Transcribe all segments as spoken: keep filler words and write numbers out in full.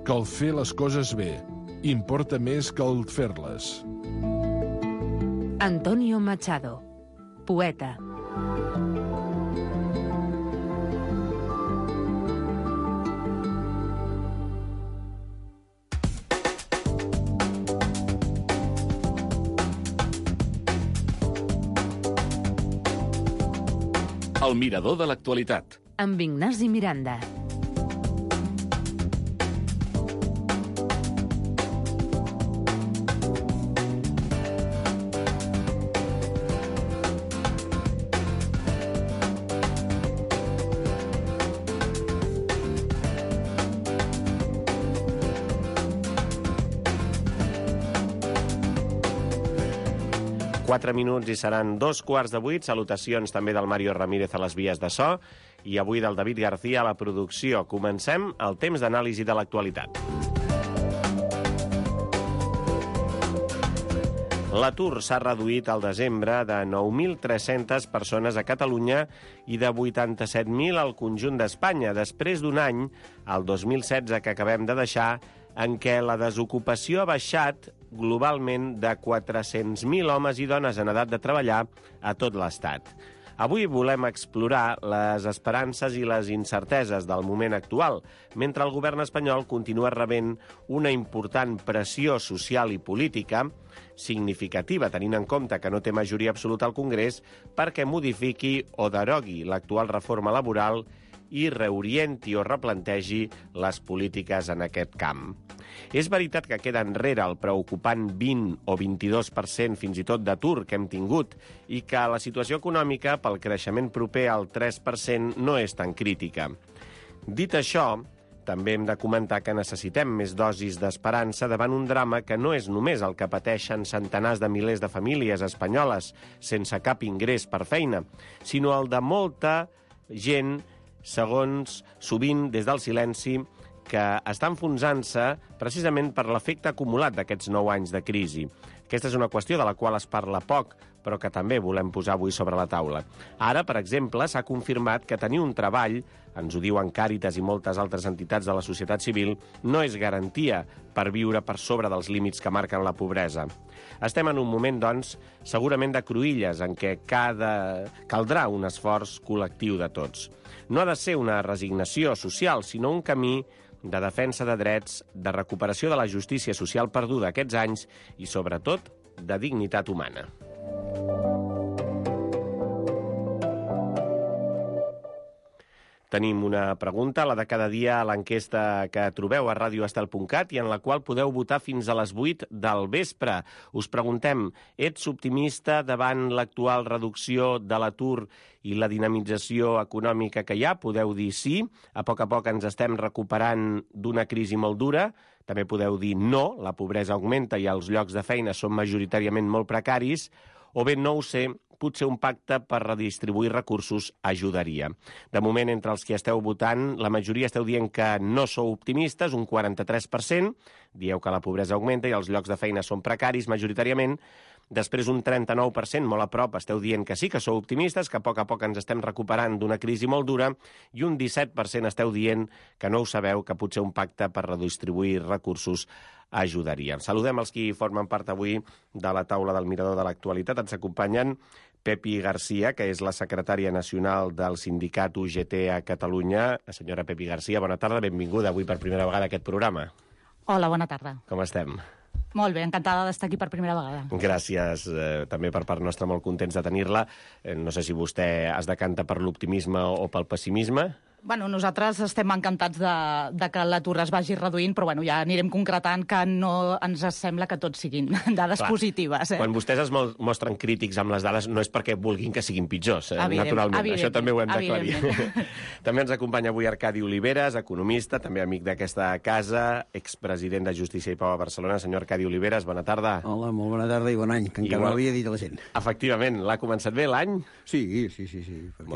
que el fer les coses bé importa més que el fer-les. Antonio Machado, poeta. El mirador de l'actualitat. Amb Ignasi Miranda. Quatre minuts i seran dos quarts de vuit. Salutacions també del Mario Ramírez a les vies de so i avui del David García a la producció. Comencem el temps d'anàlisi de l'actualitat. L'atur s'ha reduït al desembre de nou mil tres-centes persones a Catalunya i de vuitanta-set mil al conjunt d'Espanya, després d'un any, el dos mil setze que acabem de deixar, en què la desocupació ha baixat globalment de quatre-cents mil homes i dones en edat de treballar a tot l'Estat. Avui volem explorar les esperances i les incerteses del moment actual, mentre el govern espanyol continua rebent una important pressió social i política significativa, tenint en compte que no té majoria absoluta al Congrés, perquè modifiqui o derogui l'actual reforma laboral i reorienti o replantegi les polítiques en aquest camp. És veritat que queda enrere el preocupant vint o vint-i-dos per cent fins i tot d'atur que hem tingut i que la situació econòmica pel creixement proper al tres per cent no és tan crítica. Dit això, també hem de comentar que necessitem més dosis d'esperança davant un drama que no és només el que pateixen centenars de milers de famílies espanyoles sense cap ingrés per feina, sinó el de molta gent, segons sovint des del silenci, que està enfonsant-se precisament per l'efecte acumulat d'aquests nou anys de crisi. Aquesta és una qüestió de la qual es parla poc, però que també volem posar avui sobre la taula. Ara, per exemple, s'ha confirmat que tenir un treball, ens ho diuen Càritas i moltes altres entitats de la societat civil, no és garantia per viure per sobre dels límits que marquen la pobresa. Estem en un moment, doncs, segurament de cruïlles, en què cada... caldrà un esforç col·lectiu de tots. No ha de ser una resignació social, sinó un camí de defensa de drets, de recuperació de la justícia social perduda aquests anys i, sobretot, de dignitat humana. Tenim una pregunta, la de cada dia, a l'enquesta que trobeu a radio estel punt cat i en la qual podeu votar fins a les vuit del vespre. Us preguntem, ets optimista davant l'actual reducció de l'atur i la dinamització econòmica que hi ha? Podeu dir sí, a poc a poc ens estem recuperant d'una crisi molt dura. També podeu dir no, la pobresa augmenta i els llocs de feina són majoritàriament molt precaris. O bé, no ho sé, potser un pacte per redistribuir recursos ajudaria. De moment, entre els que esteu votant, la majoria esteu dient que no sou optimistes, un quaranta-tres per cent, dieu que la pobresa augmenta i els llocs de feina són precaris majoritàriament. Després, un trenta-nou per cent, molt a prop, esteu dient que sí, que sou optimistes, que a poc a poc ens estem recuperant d'una crisi molt dura, i un disset per cent esteu dient que no ho sabeu, que potser un pacte per redistribuir recursos ajudaria. Saludem els qui formen part avui de la taula del Mirador de l'Actualitat. Ens acompanyen Pepi García, que és la secretària nacional del sindicat U G T a Catalunya. La senyora Pepi García, bona tarda, benvinguda avui per primera vegada a aquest programa. Hola, bona tarda. Com estem? Molt bé, encantada d'estar aquí per primera vegada. Gràcies, eh, també per part nostra, molt contents de tenir-la. Eh, no sé si vostè es decanta per l'optimisme o pel pessimisme. Bueno, nosaltres estem encantats de, de que l'atur es vagi reduint, però bueno, ja anirem concretant que no ens sembla que tots siguin dades Clar, positives. Eh? Quan vostès es mostren crítics amb les dades no és perquè vulguin que siguin pitjors, eh? Evident, naturalment. Evident, Això també ho hem d'aclarir. També ens acompanya avui Arcadi Oliveres, economista, també amic d'aquesta casa, expresident de Justícia i Pau a Barcelona. Senyor Arcadi Oliveres, bona tarda. Hola, molt bona tarda i bon any, que encara Igual... no havia dit a la gent. Efectivament, l'ha començat bé l'any? Sí, sí, sí, sí. Molt bé. No?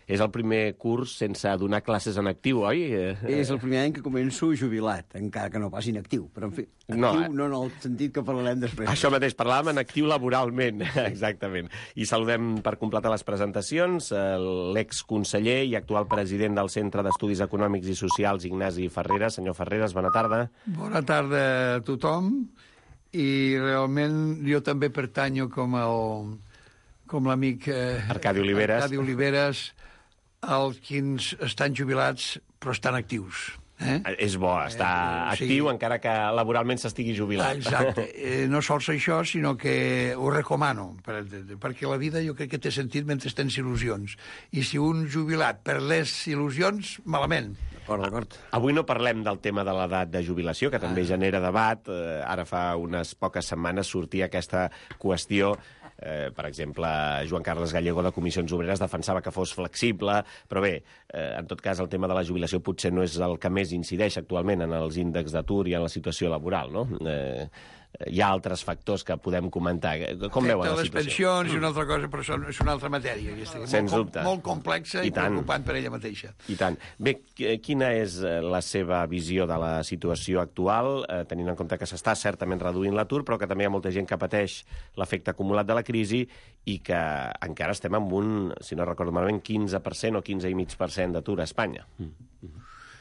És el primer curs sense donar classes en actiu, oi? És el primer any que començo jubilat, encara que no pas inactiu. Però, en fi, actiu no, no, no en el sentit que parlarem després. Això mateix, parlàvem en actiu laboralment, exactament. I saludem per completar les presentacions l'exconseller i actual president del Centre d'Estudis Econòmics i Socials, Ignasi Ferreras. Senyor Ferreras, bona tarda. Bona tarda a tothom. I realment jo també pertanyo com el, com l'amic eh, Arcadi Oliveres. Arcadi Oliveres, els quins estan jubilats però estan actius. Eh? És bo estar eh, actiu, sí. Encara que laboralment s'estigui jubilat. Exacte. Eh, no sols això, sinó que ho recomano, per, perquè la vida jo crec que té sentit mentre tens il·lusions. I si un jubilat perd les il·lusions, malament. D'acord, d'acord. Avui no parlem del tema de l'edat de jubilació, que també ah. genera debat. Eh, ara fa unes poques setmanes sortia aquesta qüestió. Eh, per exemple, Joan Carles Gallego de Comissions Obreres defensava que fos flexible, però bé, eh, en tot cas el tema de la jubilació potser no és el que més incideix actualment en els índexs d'atur i en la situació laboral, no? Eh, hi ha altres factors que podem comentar. Com veuen la situació? Les pensions i una altra cosa, però és una altra matèria. Aquesta, Sens molt, dubte. Molt complexa i, i preocupant per ella mateixa. I tant. Bé, quina és la seva visió de la situació actual, eh, tenint en compte que s'està certament reduint l'atur, però que també hi ha molta gent que pateix l'efecte acumulat de la crisi i que encara estem amb un, si no recordo malament, quinze per cent o quinze coma cinc per cent d'atur a Espanya? Mm.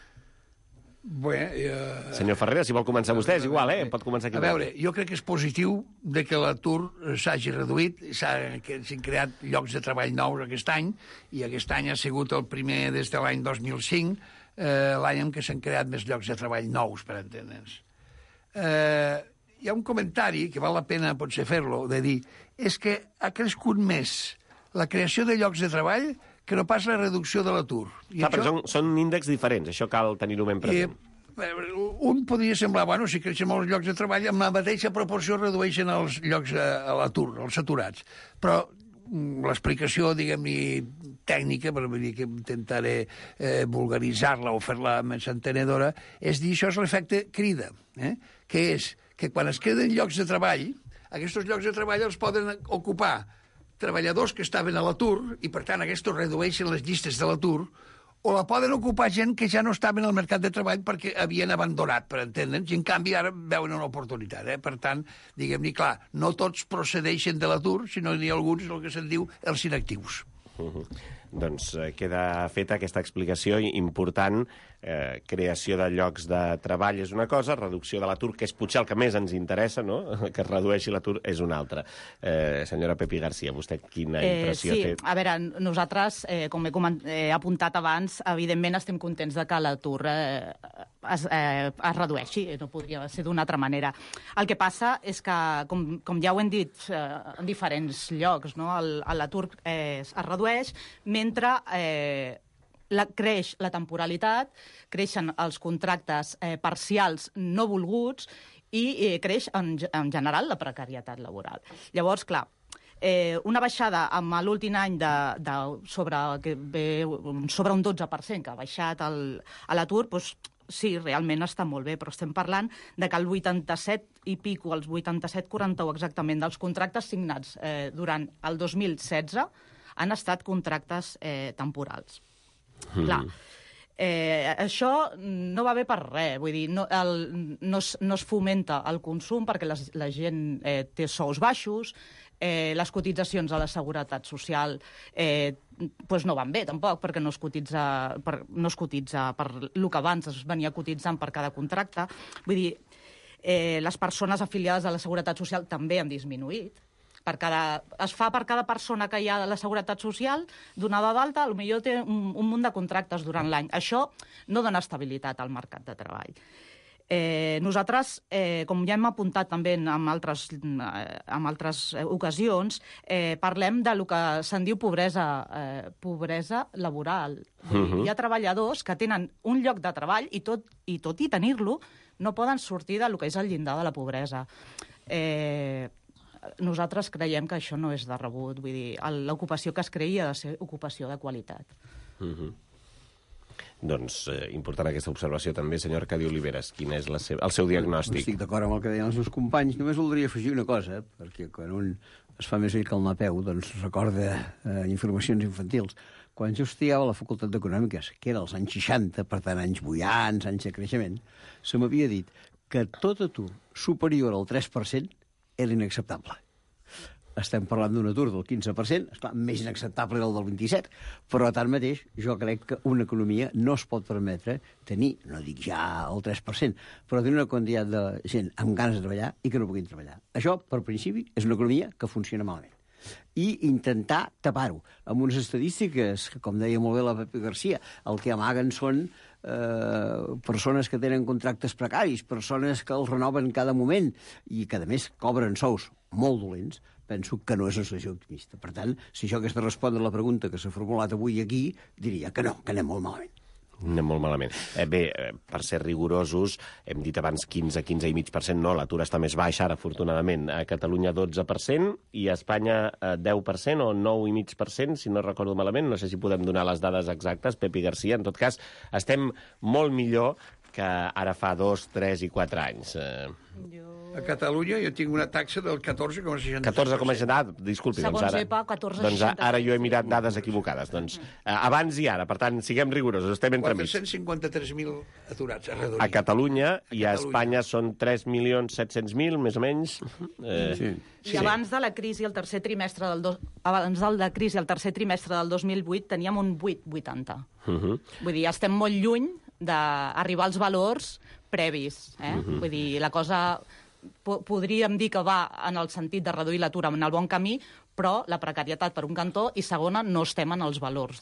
Bé, eh... Senyor Ferreras, si vol començar vostè, és igual, eh? Pot començar aquí. A veure, jo crec que és positiu de que l'atur s'hagi reduït, s'han creat llocs de treball nous aquest any, i aquest any ha sigut el primer des de l'any dos mil cinc, eh, l'any en què s'han creat més llocs de treball nous, per entendre'ns. Eh, hi ha un comentari que val la pena potser fer-lo, de dir, és que ha crescut més la creació de llocs de treball que no pas la reducció de l'atur. Clar, això... són, són índexs diferents, això cal tenir-ho ben present. I, un podria semblar, bueno, si creixen molts llocs de treball, amb la mateixa proporció redueixen els llocs a, a l'atur, els aturats. Però l'explicació, diguem-ne, tècnica, per dir que intentaré eh, vulgaritzar-la o fer-la més entenedora, és dir, això és l'efecte crida, eh? Que és que quan es creden llocs de treball, aquests llocs de treball els poden ocupar treballadors que estaven a l'atur, i per tant aquests redueixen les llistes de l'atur, o la poden ocupar gent que ja no estaven al mercat de treball perquè havien abandonat, per entendre'ns, i en canvi ara veuen una oportunitat. Eh? Per tant, diguem-ne, clar, no tots procedeixen de l'atur, sinó n'hi ha alguns, el que se'n diu, els inactius. Uh-huh. Doncs eh, queda feta aquesta explicació important. Eh, creació de llocs de treball és una cosa, reducció de l'atur, que és potser el que més ens interessa, no? Que es redueixi l'atur és una altra. Eh, senyora Pepi García, vostè quina impressió eh, sí. té? Sí, a veure, nosaltres, eh, com he, he apuntat abans, evidentment estem contents de que l'atur eh, es, eh, es redueixi, no podria ser d'una altra manera. El que passa és que, com, com ja ho hem dit eh, en diferents llocs, no? L'atur eh, es redueix mentre eh, la, creix la temporalitat, creixen els contractes eh, parcials no volguts i eh, creix en, en general la precarietat laboral. Llavors, clar, eh, una baixada amb l'últim any de, de sobre, que ve, sobre un dotze per cent que ha baixat el, a l'atur, doncs, sí, realment està molt bé, però estem parlant de que el vuitanta-set i pico, els vuitanta-set coma quaranta-u exactament dels contractes signats eh, durant el dos mil setze han estat contractes eh, temporals. Mm. Clar, eh, això no va bé per res, vull dir, no, el, no, es, no es fomenta el consum perquè les, la gent eh, té sous baixos, eh, les cotitzacions a la seguretat social eh, pues no van bé tampoc, perquè no es cotitza per, no es cotitza per el que abans es venia cotitzant per cada contracte. Vull dir, eh, les persones afiliades a la seguretat social també han disminuït. Per cada, es fa per cada persona que hi ha de la Seguretat Social, donada d'alta, potser té un, un munt de contractes durant l'any. Això no dona estabilitat al mercat de treball. Eh, nosaltres, eh, com ja hem apuntat també en altres, en altres ocasions, eh, parlem de lo que se'n diu pobresa, eh, pobresa laboral. Uh-huh. Hi ha treballadors que tenen un lloc de treball i tot i, tot i tenir-lo no poden sortir de lo que és el llindar de la pobresa. Eh, nosaltres creiem que això no és de rebut. Vull dir, l'ocupació que es creï ha de ser ocupació de qualitat. Uh-huh. Doncs eh, important aquesta observació també, senyor Arcadi Oliveres. Quin és la seva, el seu diagnòstic? Estic d'acord amb el que deien els meus companys. Només voldria afegir una cosa, perquè quan un es fa més vell que el Napeu, doncs recorda eh, informacions infantils. Quan jo estudiava a la Facultat d'Econòmiques, que era als anys seixanta, per tant, anys bullants, anys de creixement, se m'havia dit que tot atur superior al tres per cent era inacceptable. Estem parlant d'un atur del quinze per cent, esclar, més inacceptable era el del vint-i-set, però tanmateix jo crec que una economia no es pot permetre tenir, no dic ja el tres per cent, però tenir una quantitat de gent amb ganes de treballar i que no puguin treballar. Això, per principi, és una economia que funciona malament. I intentar tapar-ho amb unes estadístiques que, com deia molt bé la Pepi Garcia, el que amaguen són eh, persones que tenen contractes precaris, persones que els renoven cada moment i que, a més, cobren sous molt dolents, penso que no és una situació optimista. Per tant, si això hagués de respondre a la pregunta que s'ha formulat avui aquí, diria que no, que anem molt malament. Anem molt malament. Eh, bé, eh, per ser rigorosos, hem dit abans quinze, quinze i mig per cent, no, l'atur està més baix ara, afortunadament. A Catalunya dotze per cent i a Espanya eh, deu per cent o nou i mig per cent, si no recordo malament. No sé si podem donar les dades exactes, Pepi Garcia. En tot cas, estem molt millor que ara fa dos, tres i quatre anys. Eh... A Catalunya jo tinc una taxa del catorze coma seixanta-tres. catorze coma seixanta-tres, ah, disculpi. Segons doncs ara, EPA, catorze coma doncs seixanta-tres. ara jo he mirat dades equivocades. Doncs, eh, abans i ara, per tant, siguem rigorosos, estem entremig. quatre-cents cinquanta-tres mil aturats, a redonir. A Catalunya a i a Catalunya. Espanya són tres milions set-cents mil, més o menys. Eh, Sí. I abans de la crisi, el tercer trimestre del dos... abans de la crisi, el tercer trimestre del dos mil vuit, teníem un vuit coma vuitanta. uh -huh. Vull dir, estem molt lluny d'arribar als valors previs. Eh? Uh -huh. Vull dir, la cosa... Po podríem dir que va en el sentit de reduir l'atur en el bon camí, però la precarietat per un cantó i segona no estem en els valors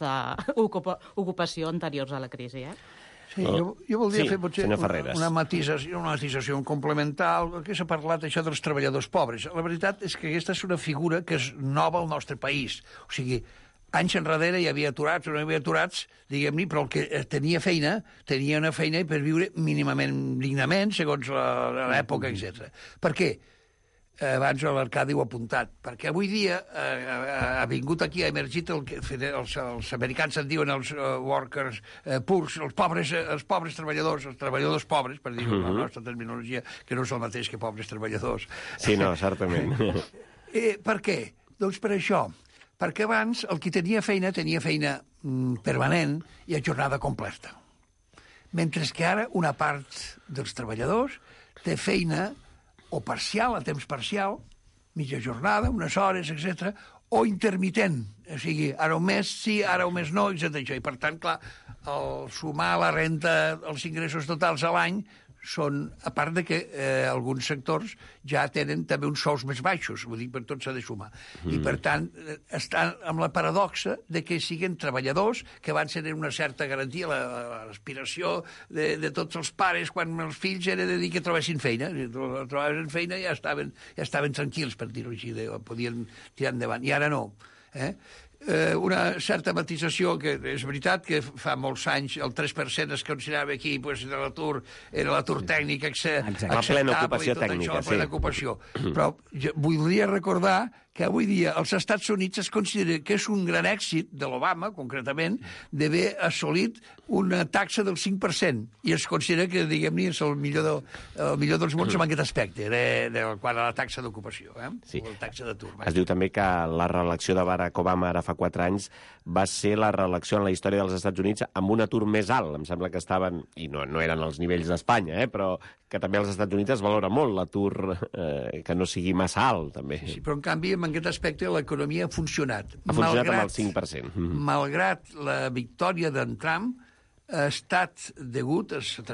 d'ocupació anteriors a la crisi. Eh? Sí, jo, jo voldria Sí, fer potser senyor una, Ferreres. una matisació, una matisació, un complemental, perquè s'ha parlat això dels treballadors pobres. La veritat és que aquesta és una figura que és nova al nostre país. O sigui, anys enrere hi havia aturats o no hi havia aturats, diguem-ne, però el que tenia feina, tenia una feina per viure mínimament dignament, segons l'època, etcètera. Per què? Abans l'Arcadi ho ha apuntat, perquè avui dia eh, ha vingut aquí, ha emergit el que els, els americans en diuen els uh, workers uh, poors, els pobres, uh, els pobres treballadors, els treballadors pobres, per dir-ho, uh -huh. la nostra terminologia, que no és el mateix que pobres treballadors. Sí, no, certament. eh, per què? Doncs per això, perquè abans el qui tenia feina tenia feina mm, permanent i a jornada completa. Mentre que ara una part dels treballadors té feina o parcial, a temps parcial, mitja jornada, unes hores, etcètera, o intermitent, o sigui, ara un mes sí, ara un mes no, etcètera. I, per tant, clar, el sumar la renta, els ingressos totals a l'any, són, a part de que eh, alguns sectors ja tenen també uns sous més baixos, vull dir, per tot s'ha de sumar. Mm. I, per tant, estan amb la paradoxa de que siguin treballadors que van ser una certa garantia, l'aspiració de, de tots els pares quan els fills era de dir que trobessin feina. Trobaven feina i ja estaven, ja estaven tranquils, per dir-ho així, de, podien tirar endavant. I ara no. Eh? Eh, una certa matisació, que és veritat que fa molts anys el tres per cent es considerava aquí pues, de l'atur, era l'atur tècnic acceptable. La plena ocupació i tot tècnica, això, la plena sí. ocupació. Però jo voldria recordar que avui dia als Estats Units es considera que és un gran èxit de l'Obama, concretament, d'haver assolit una taxa del cinc per cent. I es considera que, diguem-ne, és el millor, de, el millor dels mons en aquest aspecte, de, de, quant a la taxa d'ocupació, eh? Sí. O la taxa d'atur. Es diu també que la reelecció de Barack Obama ara fa quatre anys va ser la reelecció en la història dels Estats Units amb un atur més alt. Em sembla que estaven, i no, no eren els nivells d'Espanya, eh, però que també als Estats Units es valora molt l'atur eh, que no sigui massa alt, també. Sí, però en canvi, en aquest aspecte, l'economia ha funcionat. Ha funcionat malgrat, amb el cinc per cent. Malgrat la victòria d'en Trump, ha estat degut,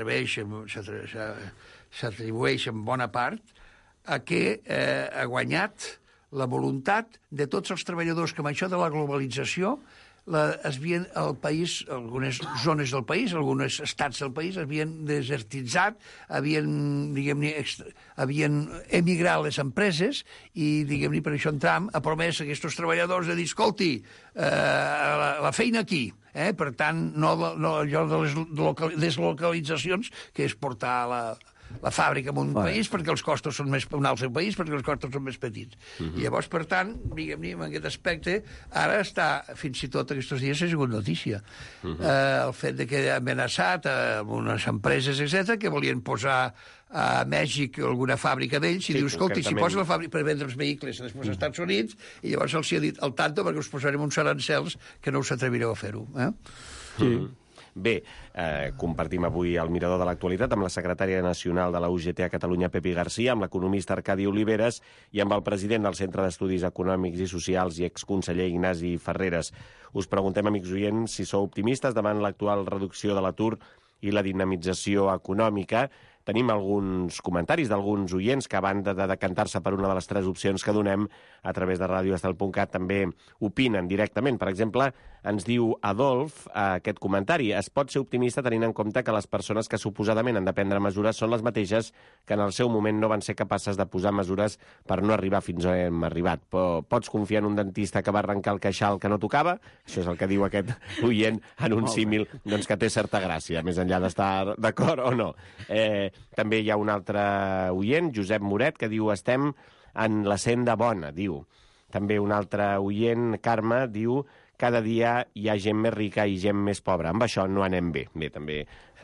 s'atribueix en bona part, a que eh, ha guanyat la voluntat de tots els treballadors que amb això de la globalització la, es havien, el país, algunes zones del país, alguns estats del país havien desertitzat, havien, diguem-ne, havien emigrat les empreses i, diguem-ne, per això en Trump ha promès a aquests treballadors de dir, escolti, eh, la, la feina aquí, eh? Per tant, no, no allò de les deslocalitzacions, que és portar la, la fàbrica en un Bueno. país perquè els costos són més... un altre país perquè els costos són més petits. Uh-huh. I llavors, per tant, diguem-ne, en aquest aspecte, ara està, fins i tot aquests dies, ha sigut notícia. Uh-huh. Eh, el fet de que ha amenaçat a unes empreses, etcètera, que volien posar a Mèxic alguna fàbrica d'ells i Sí, diu, escolti, si concretament. posa la fàbrica per vendre els vehicles als mm. Estats Units, i llavors els hi ha dit al tanto perquè us posarem uns arancels que no us atrevireu a fer-ho. Eh? Sí. Mm. Bé, eh, compartim avui el mirador de l'actualitat amb la secretària nacional de la U G T a Catalunya, Pepi Garcia, amb l'economista Arcadi Oliveres i amb el president del Centre d'Estudis Econòmics i Socials i exconseller Ignasi Ferreres. Us preguntem, amics oients, si sou optimistes davant l'actual reducció de l'atur i la dinamització econòmica. Tenim alguns comentaris d'alguns oients que, a banda de decantar-se per una de les tres opcions que donem a través de ràdio estel punt cat, també opinen directament. Per exemple, ens diu Adolf eh, aquest comentari: es pot ser optimista tenint en compte que les persones que suposadament han de prendre mesures són les mateixes que en el seu moment no van ser capaces de posar mesures per no arribar fins on hem arribat. Però pots confiar en un dentista que va arrencar el queixal que no tocava? Això és el que diu aquest oient en un símil doncs, que té certa gràcia, més enllà d'estar d'acord o no. Eh, també hi ha un altre oient, Josep Moret, que diu estem en la senda bona, diu. També un altre oient, Carme, diu cada dia hi ha gent més rica i gent més pobra. Amb això no anem bé. Bé, també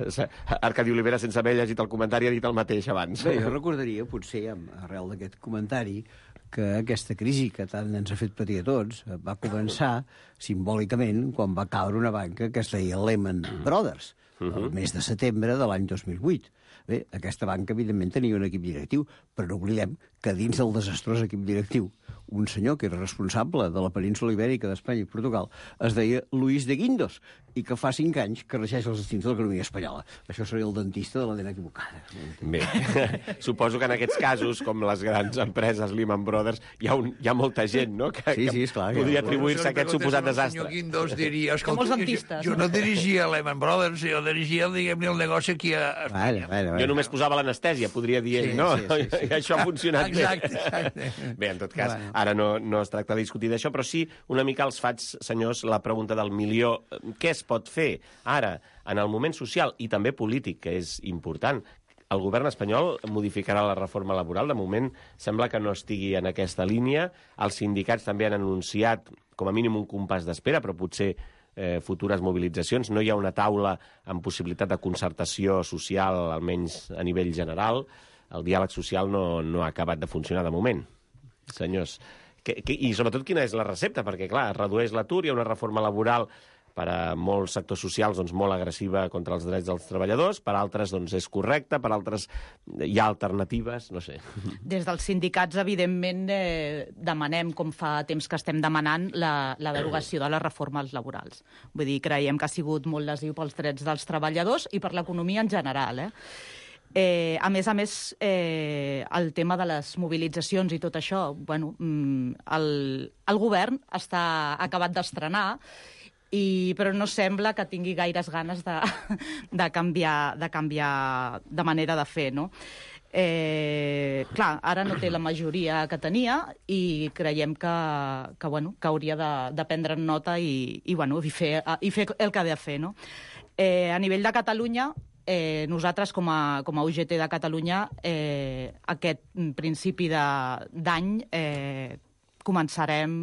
Arcadi Olivera, sense haver llegit el comentari, ha dit el mateix abans. Bé, jo recordaria, potser, arrel d'aquest comentari, que aquesta crisi que tant ens ha fet patir a tots va començar simbòlicament quan va caure una banca que es deia Lehman Brothers, el mes de setembre de l'any dos mil vuit. Bé, aquesta banca, evidentment, tenia un equip directiu, però no oblidem que dins del desastrós equip directiu, un senyor que era responsable de la península ibèrica d'Espanya i Portugal es deia Luis de Guindos, i que fa cinc anys que regeix els destins de l'economia espanyola. Això seria el dentista de la dent equivocada. Bé, suposo que en aquests casos, com les grans empreses Lehman Brothers, hi ha, un, hi ha molta gent, no?, que, sí, sí, esclar, que podria ja. atribuir-se a aquest suposat desastre. El senyor Guindos diria, escolta, molts dentistes. jo, jo no dirigia Lehman Brothers, jo dirigia, diguem-ne, el negoci aquí a Espanya. Bueno, bueno, bueno. Jo només posava l'anestèsia, podria dir ell, Sí, no? sí, sí, sí. I això ha funcionat Exacte, bé. exacte. Bé, en tot cas, Bueno. ara no, no es tracta de discutir d'això, però sí una mica els faig, senyors, la pregunta del milió. Què es pot fer ara, en el moment social i també polític, que és important? El govern espanyol modificarà la reforma laboral. De moment sembla que no estigui en aquesta línia. Els sindicats també han anunciat com a mínim un compàs d'espera, però potser eh, futures mobilitzacions. No hi ha una taula amb possibilitat de concertació social, almenys a nivell general. El diàleg social no, no ha acabat de funcionar de moment. Senyors, que, que, i sobretot quina és la recepta? Perquè, clar, es redueix l'atur, hi ha una reforma laboral per a molts sectors socials doncs, molt agressiva contra els drets dels treballadors, per altres doncs, és correcta, per altres hi ha alternatives, no sé. Des dels sindicats, evidentment, eh, demanem, com fa temps que estem demanant, la, la derogació de les reformes laborals. Vull dir, creiem que ha sigut molt lesiu pels drets dels treballadors i per l'economia en general, eh? Eh, a més a més, eh, el tema de les mobilitzacions i tot això, bueno, el, el govern està acabat d'estrenar, i, però no sembla que tingui gaires ganes de, de, canviar, de canviar de manera de fer, no? Eh, clar, ara no té la majoria que tenia i creiem que, que, bueno, que hauria de, de prendre nota i, i, bueno, i, fer, i fer el que ha de fer, no? Eh, a nivell de Catalunya, Eh, nosaltres, com a, com a U G T de Catalunya, eh, aquest principi d'any eh, començarem,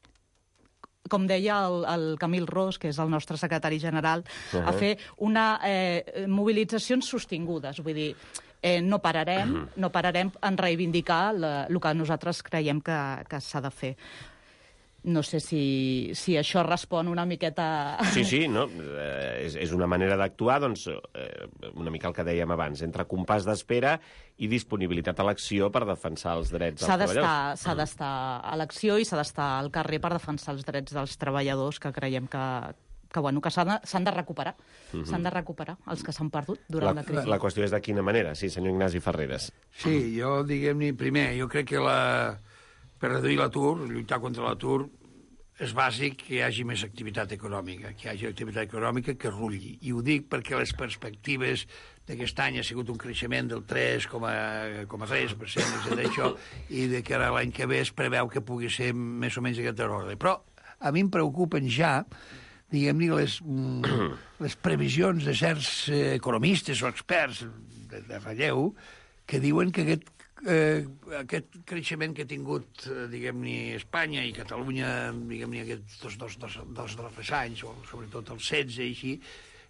com deia el, el Camil Ros, que és el nostre secretari general, uh-huh. a fer una eh, mobilitzacions sostingudes. Vull dir, eh, no pararem, uh-huh. no pararem en reivindicar el que nosaltres creiem que, que s'ha de fer. No sé si, si això respon una miqueta... Sí, sí, no? Eh, és, és una manera d'actuar, doncs, eh, una mica el que dèiem abans, entre compàs d'espera i disponibilitat a l'acció per defensar els drets dels treballadors. S'ha d'estar a l'acció i s'ha d'estar al carrer per defensar els drets dels treballadors, que creiem que, que, bueno, que s'han de, de recuperar. Uh-huh. S'han de recuperar els que s'han perdut durant la, la crisi. La qüestió és de quina manera. Sí, senyor Ignasi Ferreres. Sí, jo, diguem-ne, primer, jo crec que la... per reduir l'atur, lluitar contra l'atur, és bàsic que hi hagi més activitat econòmica, que hi hagi activitat econòmica que rulli. I ho dic perquè les perspectives d'aquest any ha sigut un creixement del tres coma tres per cent d'això, i de que ara l'any que ve es preveu que pugui ser més o menys aquest ordre. Però a mi em preocupen ja diguem-ne, les, mm, les previsions de certs eh, economistes o experts de, de relleu que diuen que aquest, eh, aquest creixement que ha tingut, eh, diguem-ne, Espanya i Catalunya, diguem-ne, aquests dos, dos, dos, dos darrers anys, o sobretot el setze i així,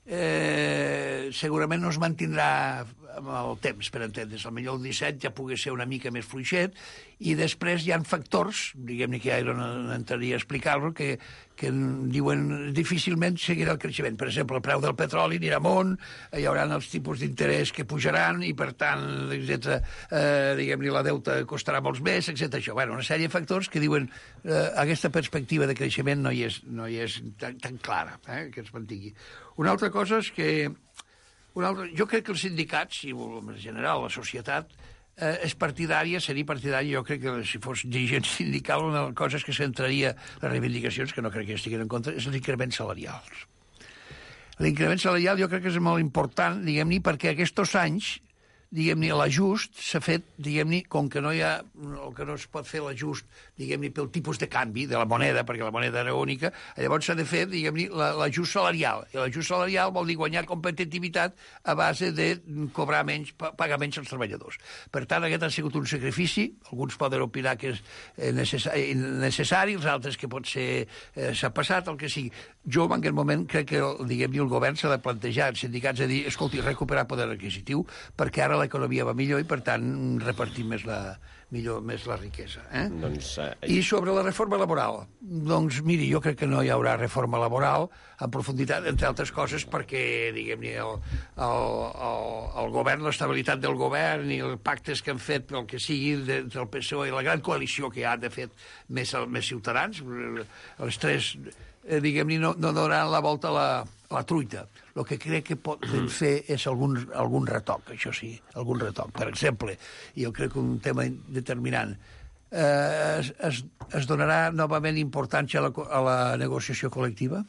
eh, segurament no es mantindrà amb el temps, per entendre's. Potser el disset ja pugui ser una mica més fluixet, i després hi ha factors, diguem-ne que ja no, no entraria a explicar-lo, que, que diuen difícilment seguirà el creixement. Per exemple, el preu del petroli anirà amunt, hi haurà els tipus d'interès que pujaran i, per tant, etcètera, eh, diguem-ne, la deuta costarà molts més, etcètera. Això. Bueno, una sèrie de factors que diuen eh, aquesta perspectiva de creixement no hi és, no hi és tan, tan clara, eh, que es mantingui. Una altra cosa és que una altra, jo crec que els sindicats, i en general la societat, eh, és partidària, seria partidària, jo crec que si fos dirigent sindical, una de les coses que centraria les reivindicacions, que no crec que estiguin en contra, és l'increment salarials. L'increment salarial jo crec que és molt important, diguem-ne, perquè aquests anys, diguem-ne, l'ajust s'ha fet, diguem-ne, com que no hi ha, o que no es pot fer l'ajust, diguem-ne, pel tipus de canvi de la moneda, perquè la moneda era única, llavors s'ha de fer, diguem-ne, l'ajust salarial. I l'ajust salarial vol dir guanyar competitivitat a base de cobrar menys, pagar menys als treballadors. Per tant, aquest ha sigut un sacrifici, alguns poden opinar que és necessari, els altres que potser eh, s'ha passat, el que sigui. Jo, en aquest moment, crec que, diguem-ne, el govern s'ha de plantejar, els sindicats de dir, escolti, recuperar poder adquisitiu, perquè ara l'economia va millor i, per tant, repartir més la, millor, més la riquesa. Eh? Doncs, eh... I sobre la reforma laboral, doncs, miri, jo crec que no hi haurà reforma laboral en profunditat, entre altres coses, perquè, diguem-ne, el, el, el, el govern, l'estabilitat del govern i els pactes que han fet pel que sigui del P S O E i la gran coalició que hi ha, de fet, més, més ciutadans, els tres, eh, diguem-ne, no, no donaran la volta a la, a la truita. El que crec que poden fer és algun, algun retoc, això sí, algun retoc. Per exemple, i jo crec que un tema determinant, eh, es, es, es donarà novament importància a la, a la negociació col·lectiva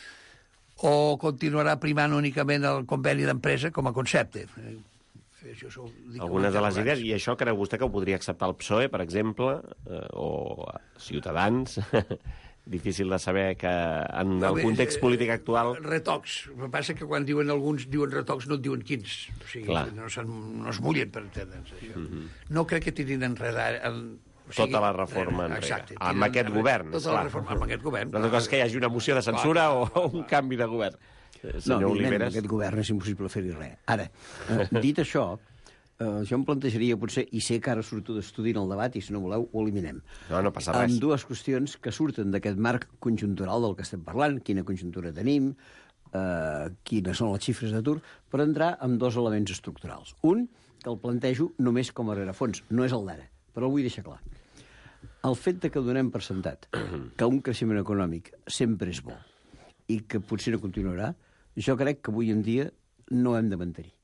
o continuarà primant únicament el conveni d'empresa com a concepte? Això algunes de les idees, i això creu vostè que ho podria acceptar el P S O E, per exemple, eh, o Ciutadans? Difícil de saber que en el context polític actual... Retocs. El que passa que quan diuen alguns diuen retocs no et diuen quins. O sigui, no, no es mullen per entendre'ns, això. Mm-hmm. No crec que tirin enrere... En, o sigui, tota la reforma enrere. Exacte. Amb aquest enrere, govern, tota la reforma amb aquest govern. Una cosa és que hi hagi una moció de censura clar. o un canvi de govern. Senyor no, Oliveres... aquest govern és impossible fer-hi res. Ara, eh, dit això... Uh, jo em plantejaria, potser, i sé que ara surto d'estudi en el debat, i si no voleu, ho eliminem. No, no passa res. Amb dues qüestions que surten d'aquest marc conjuntural del que estem parlant, quina conjuntura tenim, uh, quines són les xifres d'atur, per entrar en dos elements estructurals. Un, que el plantejo només com a rerefons, no és el d'ara, però el vull deixar clar. El fet de que donem per sentat que un creixement econòmic sempre és bo i que potser no continuarà, jo crec que avui en dia no hem de mantenir.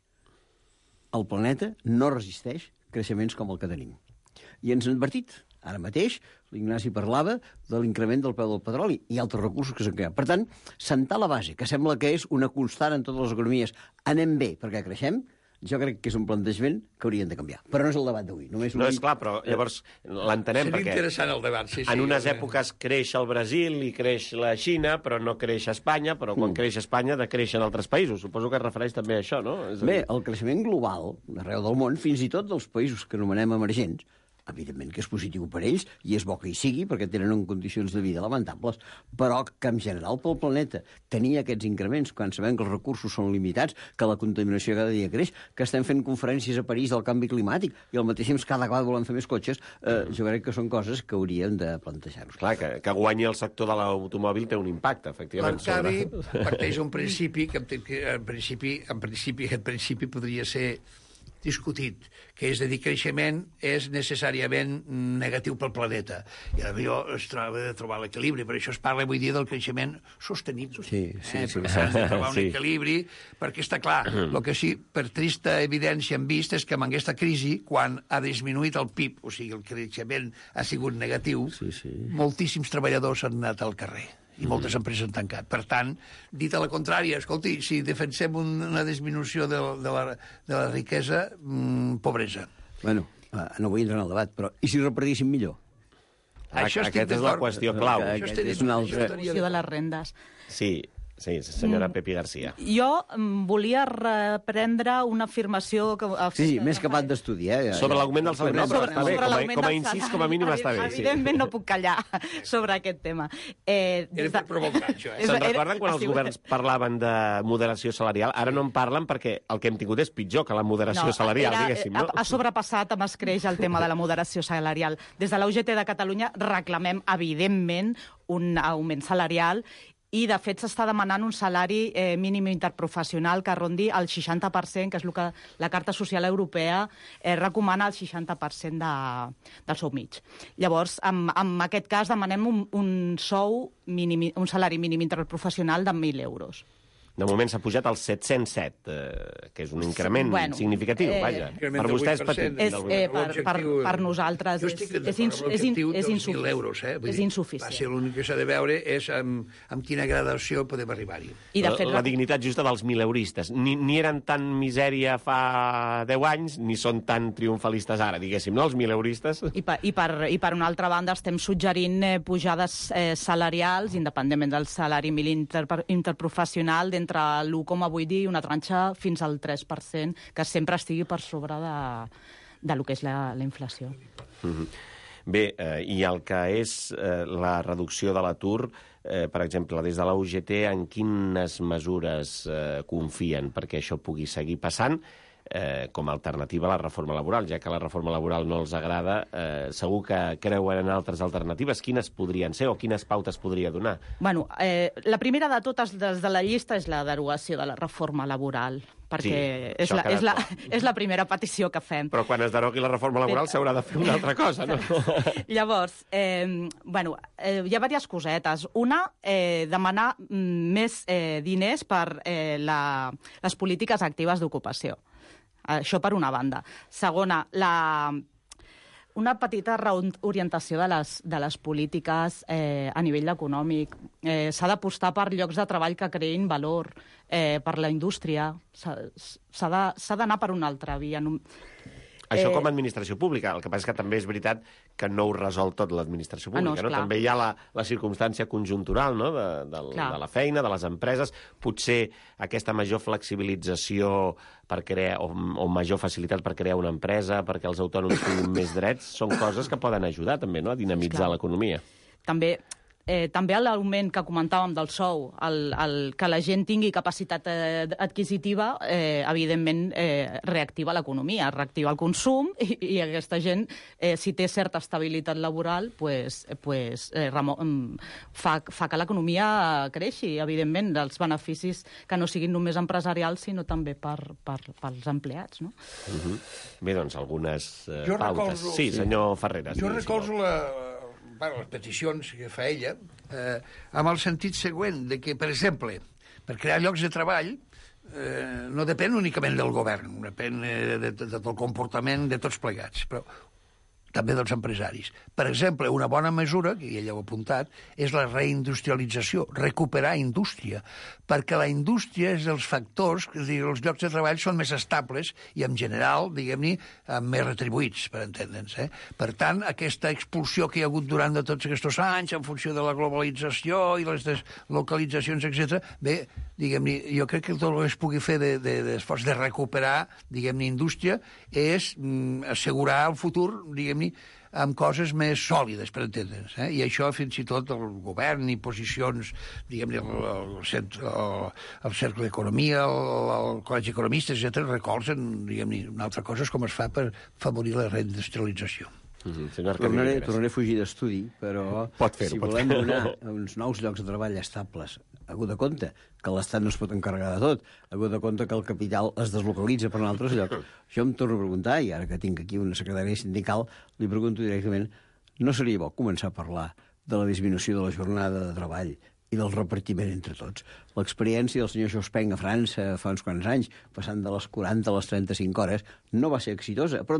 El planeta no resisteix creixements com el que tenim. I ens han advertit. Ara mateix, l'Ignasi parlava de l'increment del preu del petroli i altres recursos que s'han creat. Per tant, sentar la base, que sembla que és una constant en totes les economies, anem bé perquè creixem, jo crec que és un plantejament que haurien de canviar. Però no és el debat d'avui. No, és clar, però llavors l'entenem perquè... Seria interessant el debat, sí, sí. En unes èpoques creix el Brasil i creix la Xina, però no creix Espanya, però quan mm. creix Espanya decreixen altres països. Suposo que es refereix també a això, no? És Bé, el creixement global d'arreu del món, fins i tot dels països que anomenem emergents, evidentment que és positiu per ells, i és bo que hi sigui, perquè tenen en condicions de vida lamentables, però que en general pel planeta tenir aquests increments, quan sabem que els recursos són limitats, que la contaminació cada dia creix, que estem fent conferències a París del canvi climàtic, i al mateix temps cada vegada volem fer més cotxes, eh, jo crec que són coses que hauríem de plantejar-nos. Clar, que, que guanyi el sector de l'automòbil té un impacte, efectivament. L'Arcadi sobre... parteix un principi que, que en principi, en principi, en principi podria ser discutit, que és de dir creixement és necessàriament negatiu pel planeta. I potser es troba de trobar l'equilibri, per això es parla avui dia del creixement sostenible. Sí, sí, eh? sí. S'ha de trobar un sí. equilibri, perquè està clar, el que sí, per trista evidència hem vist és que amb aquesta crisi, quan ha disminuït el P I B, o sigui, el creixement ha sigut negatiu, sí, sí. moltíssims treballadors han anat al carrer i moltes empreses han tancat. Per tant, dit a la contrària, escolti, si defensem una disminució de, de, la, de la riquesa, mmm, pobresa. Bueno, no vull entrar en el debat, però i si repartíssim millor? Això Aquesta és la qüestió clau. Això és una altra... de les rendes. Sí, Sí, senyora Pepi Garcia. Jo mm, volia reprendre una afirmació... Que, Sí, sí, més capat d'estudi, eh? Sobre l'augment del salari. No, però Sobre- està bé, sobre com a, l'augment com a del incís, salari. com a mínim està bé. Sí. Evidentment no puc callar sobre aquest tema. Eh, Era per provocar, això, eh? És- Se'n era- recorden quan ha els sigut- governs parlaven de moderació salarial? Ara no en parlen perquè el que hem tingut és pitjor que la moderació salarial, era- diguéssim, no? Ha, ha sobrepassat amb escreix el tema de la moderació salarial. Des de la U G T de Catalunya reclamem, evidentment, un augment salarial i, de fet, s'està demanant un salari eh, mínim interprofessional que rondi el seixanta per cent, que és el que la Carta Social Europea eh, recomana el seixanta per cent de, del sou mig. Llavors, en, en aquest cas, demanem un, un sou mínim, un salari mínim interprofessional de mil euros. De moment s'ha pujat als set-cents set, eh, que és un increment Bueno, significatiu, eh, vaja. Increment Per del vostè és vuit per cent. petit. És, del eh, vuit. per, per, L'objectiu- per nosaltres Jo és, estic és, d'acord ins, amb és, in, l'objectiu és, dels insuficient. mil euros, eh? Vull és dir, insuficient. Va ser l'únic que s'ha de veure és amb, amb quina gradació podem arribar-hi. I, de La, fet, la dignitat justa dels mileuristes. Ni, ni eren tan misèria fa deu anys, ni són tan triomfalistes ara, diguéssim, no? Els mileuristes. I per, i, per, I per una altra banda estem suggerint eh, pujades eh, salarials, independentment del salari mínim inter, interprofessional, d'entre l'u coma vuit i una tranxa fins al tres per cent, que sempre estigui per sobre de, de lo que és la, la inflació. Mm-hmm. Bé, eh, i el que és eh, la reducció de l'atur, eh, per exemple, des de la U G T, en quines mesures eh, confien perquè això pugui seguir passant? Eh, com a alternativa a la reforma laboral, ja que la reforma laboral no els agrada, eh, segur que creuen en altres alternatives. Quines podrien ser o quines pautes podria donar? Bueno, eh, la primera de totes des de la llista és la derogació de la reforma laboral, perquè Sí, és, això la, ha quedat és, la, clar. és la primera petició que fem. Però quan es derogui la reforma laboral s'haurà de fer una altra cosa, no? Llavors, eh, bueno, eh, hi ha diverses cosetes. Una, eh, demanar mm, més eh, diners per eh, la, les polítiques actives d'ocupació. Això per una banda. Segona, la, una petita reorientació de les, de les polítiques eh, a nivell econòmic. Eh, S'ha d'apostar per llocs de treball que creïn valor, eh, per la indústria. S'ha d'anar per una altra via. Això Eh, com a administració pública. El que passa és que també és veritat que no ho resol tot l'administració Ah, no, pública. no? esclar. També hi ha la, la circumstància conjuntural, no? de, de, Clar. de la feina, de les empreses. Potser aquesta major flexibilització per crear, o, o major facilitat per crear una empresa, perquè els autònoms tinguin més drets, són coses que poden ajudar també, no? A dinamitzar Esclar. l'economia. També eh, també l'augment que comentàvem del sou, el, el, que la gent tingui capacitat eh, adquisitiva, eh, evidentment eh, reactiva l'economia, reactiva el consum, i, i aquesta gent, eh, si té certa estabilitat laboral, pues, pues, eh, remo, fa, fa que l'economia creixi, evidentment, dels beneficis que no siguin només empresarials, sinó també per, per, pels empleats, no? Uh-huh. Bé, doncs, algunes eh, Jo pautes. recolzo- Sí, senyor Ferreras. Jo digui, si recolzo vol. la, bueno, les peticions que fa ella eh, amb el sentit següent, de que, per exemple, per crear llocs de treball eh, no depèn únicament del govern, depèn eh, de, de, del comportament de tots plegats, però també dels empresaris. Per exemple, una bona mesura, que ella ho ha apuntat, és la reindustrialització, recuperar indústria, perquè la indústria és dels factors, és a dir, els llocs de treball són més estables i, en general, diguem-ne, més retribuïts, per entendre'ns. Eh? Per tant, aquesta expulsió que hi ha hagut durant de tots aquests anys, en funció de la globalització i les deslocalitzacions, etcètera, bé, diguem-ne, jo crec que tot el que es pugui fer d'esforç de, de, de recuperar, diguem-ne, indústria, és mm, assegurar el futur, diguem amb coses més sòlides, per entendre'ns. Eh? I això fins i tot el govern i posicions, diguem-ne, el, el, el, el Cercle d'Economia, el, el Col·legi d'Economistes, etcètera, recolzen, diguem-ne, una altra cosa és com es fa per favorir la reindustrialització. Mm-hmm. Senyor Tornaré, Arcadi tornaré a fugir d'estudi, però Pot fer-ho, si pot volem fer-ho. donar uns nous llocs de treball estables, hagut de compte que l'Estat no es pot encarregar de tot, hagut de compte que el capital es deslocalitza per un altres llocs, jo em torno a preguntar, i ara que tinc aquí una secretària sindical, li pregunto directament, no seria bo començar a parlar de la disminució de la jornada de treball i del repartiment entre tots. L'experiència del senyor Jospeng a França fa uns quants anys, passant de les quaranta a les trenta-cinc hores, no va ser exitosa, però no,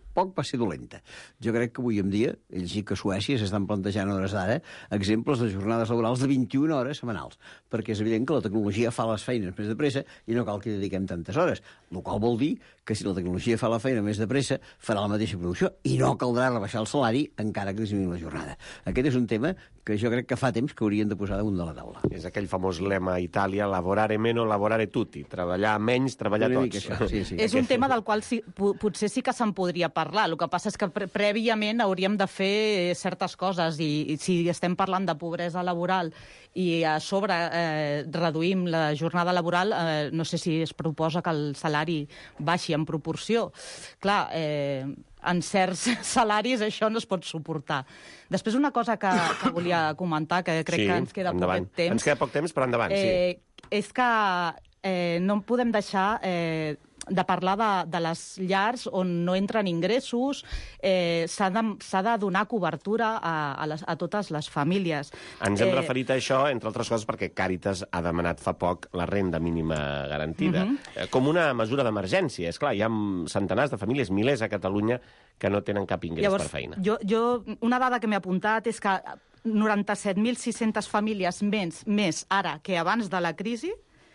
poc va ser dolenta. Jo crec que avui en dia, ells sí que a Suècia s'estan plantejant a hores d'ara exemples de jornades laborals de vint-i-una hores setmanals, perquè és evident que la tecnologia fa les feines més de pressa i no cal que hi dediquem tantes hores, el qual vol dir que si la tecnologia fa la feina més de pressa, farà la mateixa producció i no caldrà rebaixar el salari encara que disminuï la jornada. Aquest és un tema que jo crec que fa temps que haurien de posar damunt de la taula. És aquell famós lema a Itàlia, lavorare meno, lavorare tutti. Treballar menys, treballar Una tots. mica això, sí, sí. És un tema del qual sí, po- potser sí que se'n podria parlar. El que passa és que pre prèviament hauríem de fer certes coses i, i si estem parlant de pobresa laboral i a sobre eh, reduïm la jornada laboral, eh, no sé si es proposa que el salari baixi en proporció. Clar, eh, en certs salaris això no es pot suportar. Després una cosa que, que volia comentar, que crec Sí, que ens queda endavant. poc temps. Ens queda poc temps, però endavant, sí. Eh, és que eh, no podem deixar eh, de parlar de, de les llars on no entren ingressos, eh, s'ha de, s'ha de donar cobertura a, a, les, a totes les famílies. Ens hem Eh, referit a això, entre altres coses, perquè Càritas ha demanat fa poc la renda mínima garantida, Mhm. eh, com una mesura d'emergència. És clar, hi ha centenars de famílies, milers a Catalunya, que no tenen cap ingrés Llavors, per feina. Jo, jo, una dada que m'he apuntat és que noranta-set mil sis-centes famílies més, més ara que abans de la crisi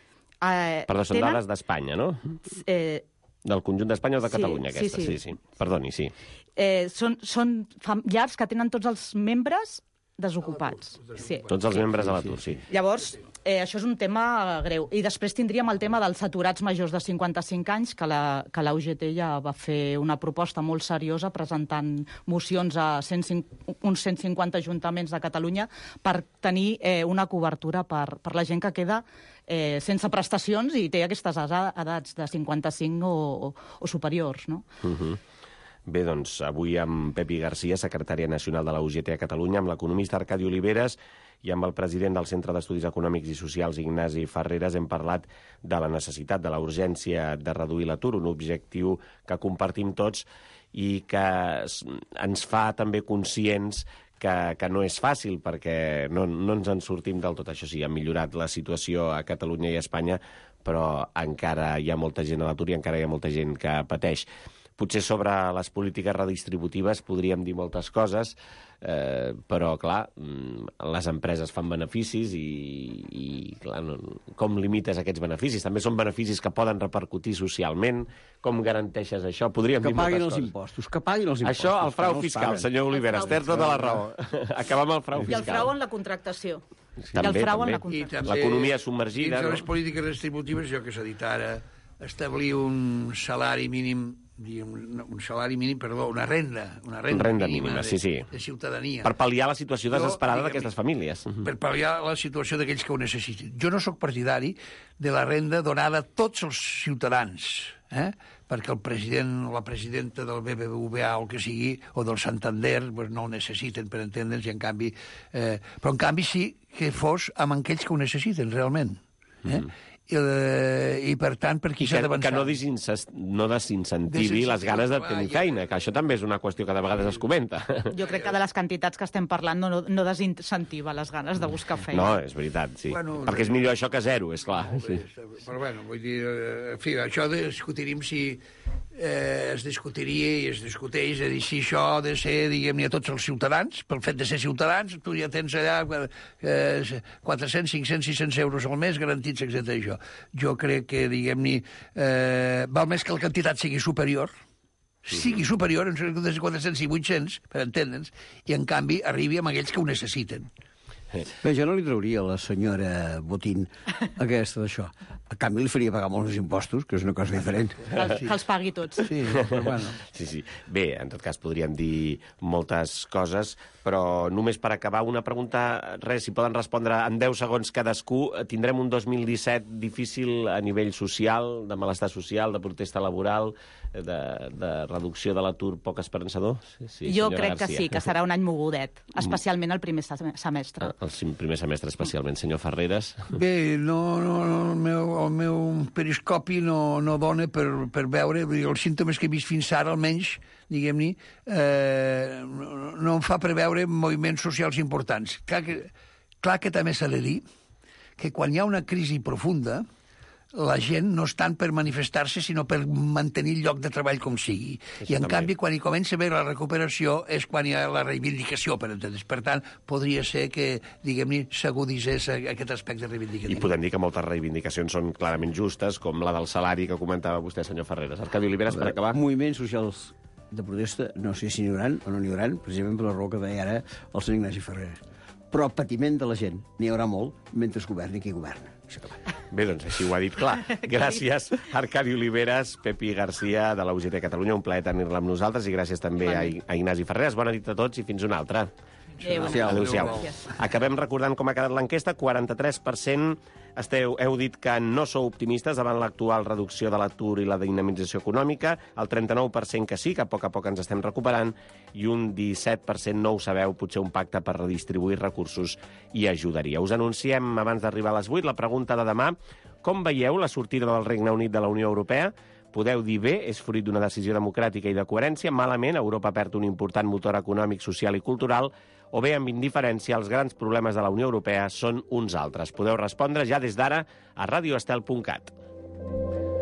eh, Perdó, són tenen, dades d'Espanya, no? eh, Del conjunt d'Espanya o de Sí, Catalunya, sí, aquesta? sí. Sí, sí. Perdoni, sí. eh, són, són fam llars que tenen tots els membres desocupats. Sí. Tots els membres a l'atur, sí. Llavors, eh, això és un tema greu. I després tindríem el tema dels aturats majors de cinquanta-cinc anys, que la, que la U G T ja va fer una proposta molt seriosa presentant mocions a cent cinc, uns cent cinquanta ajuntaments de Catalunya per tenir eh, una cobertura per, per la gent que queda eh, sense prestacions i té aquestes edats de cinquanta-cinc o, o, o superiors, no? Uh -huh. Bé, doncs, avui amb Pepi Garcia, secretària nacional de la U G T a Catalunya, amb l'economista Arcadi Oliveres i amb el president del Centre d'Estudis Econòmics i Socials, Ignasi Ferreres, hem parlat de la necessitat, de la urgència de reduir l'atur, un objectiu que compartim tots i que ens fa també conscients que, que no és fàcil, perquè no, no ens en sortim del tot. Això sí, ha millorat la situació a Catalunya i a Espanya, però encara hi ha molta gent a l'atur i encara hi ha molta gent que pateix. Potser sobre les polítiques redistributives podríem dir moltes coses, eh, però, clar, les empreses fan beneficis i, i clar, no, com limites aquests beneficis? També són beneficis que poden repercutir socialment. Com garanteixes això? Podríem Que dir moltes paguin els coses. impostos, que paguin els impostos. Això, el frau que no els fiscal, paguen. senyor Oliveres, El té frau tota la raó. Acabar amb el frau I fiscal. el frau en la contractació. També, I el frau també. en la I contractació. també, L'economia submergida, dins de no? les polítiques redistributives, jo que s'ha dit ara, establir un salari mínim, diguem, un salari mínim, perdó, una renda, una renda, Renda mínima, mínima, de, sí, sí. de ciutadania. Per pal·liar la situació Jo, desesperada diguem, d'aquestes famílies. Per pal·liar la situació d'aquells que ho necessiten. Jo no sóc partidari de la renda donada a tots els ciutadans, eh? perquè el president o la presidenta del B B V A o el que sigui, o del Santander, pues no ho necessiten, per entendre'ns, i en canvi... Eh, però en canvi sí que fos amb aquells que ho necessiten, realment. Eh? Mm. I, eh, i per tant, per qui I s'ha que, d'avançar? que no, desinces, no desincentivi Desincentiva, les ganes de tenir ja. feina, que això també és una qüestió que de vegades es comenta. Jo crec que de les quantitats que estem parlant no, no desincentiva les ganes de buscar feina. No, és veritat, sí. Bueno, Perquè és millor això que zero, és clar. Sí. Però bueno, vull dir, eh, en fi, això discutiríem si eh, es discutiria i es discuteix, és a dir, si això ha de ser, diguem-ne, a tots els ciutadans, pel fet de ser ciutadans, tu ja tens allà eh, quatre-cents, cinc-cents, sis-cents euros al mes garantits, etcètera. Jo, jo crec que, diguem-ne, eh, val més que la quantitat sigui superior, sigui superior, en de quatre-cents i vuit-cents, per entendre'ns, i en canvi arribi amb aquells que ho necessiten. Bé, jo no li trauria a la senyora Botín aquesta d'això. A canvi li faria pagar molts impostos, que és una cosa diferent. Que, que els pagui tots. Sí, però bueno. Sí, sí. Bé, en tot cas podríem dir moltes coses, però només per acabar una pregunta, res, si poden respondre en deu segons cadascú. Tindrem un dos mil disset difícil a nivell social, de malestar social, de protesta laboral, de, de reducció de l'atur poc esperançador? Sí, sí, Jo senyora crec que García. sí, que serà un any mogudet, especialment el primer semestre. El primer semestre especialment. Senyor Ferreres? Bé, no, no, no, el, meu, el meu periscopi no, no dona per, per veure, vull dir, els símptomes que he vist fins ara, almenys, diguem-ne, eh, no, no em fa preveure moviments socials importants. Clar que, clar que també s'ha de dir que quan hi ha una crisi profunda, la gent no és tant per manifestar-se, sinó per mantenir el lloc de treball com sigui. Això I, en també. canvi, quan hi comença a haver la recuperació és quan hi ha la reivindicació, per entendre's. Per tant, podria ser que, diguem-ne, s'agudissés aquest aspecte reivindicatiu. I podem dir que moltes reivindicacions són clarament justes, com la del salari que comentava vostè, senyor Ferreres. Arcadi Oliveres, per acabar. Moviments socials de protesta, no sé si n'hi haurà o no n'hi haurà, precisament per la raó que deia ara el senyor Ignasi Ferreres. Però patiment de la gent n'hi haurà molt mentre es governi qui governa. Bé, doncs així ho ha dit clar. Gràcies, Arcadi Oliveres, Pepi Garcia, de la U G T Catalunya. Un plaer tenir-la amb nosaltres i gràcies també a, a Ignasi Ferreres. Bona nit a tots i fins una altra. Adéu. Adéu-siau. Acabem recordant com ha quedat l'enquesta. quaranta-tres per cent esteu, heu dit que no sou optimistes davant l'actual reducció de l'atur i la dinamització econòmica, el trenta-nou per cent que sí, que a poc a poc ens estem recuperant, i un disset per cent no ho sabeu, potser un pacte per redistribuir recursos hi ajudaria. Us anunciem, abans d'arribar a les vuit, la pregunta de demà. Com veieu la sortida del Regne Unit de la Unió Europea? Podeu dir bé, és fruit d'una decisió democràtica i de coherència. Malament, Europa perd un important motor econòmic, social i cultural. O bé, amb indiferència, els grans problemes de la Unió Europea són uns altres. Podeu respondre ja des d'ara a radioestel punt cat.